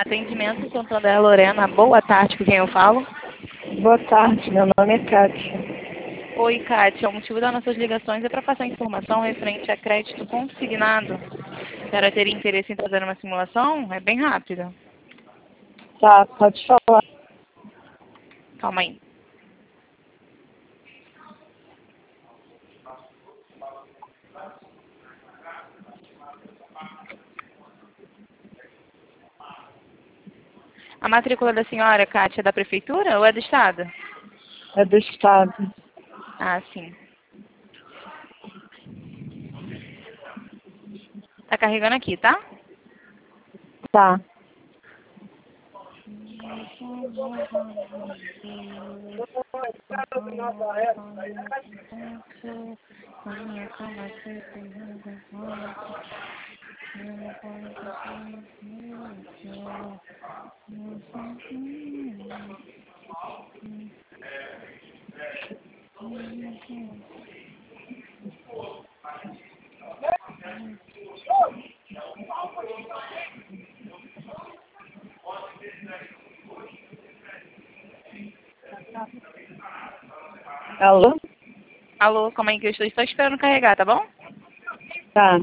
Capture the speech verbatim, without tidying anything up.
Atendimento Santander Lorena. Boa tarde, com quem eu falo? Boa tarde, meu nome é Kátia. Oi, Kátia. O motivo das nossas ligações é para passar informação referente a crédito consignado. A senhora teria interesse em fazer uma simulação? É bem rápida. Tá, pode falar. Calma aí. A matrícula da senhora, Kátia, é da prefeitura ou é do estado? É do estado. Ah, sim. Tá carregando aqui, tá? Tá. Alô? Alô, calma aí que eu estou só esperando carregar, tá bom? Tá.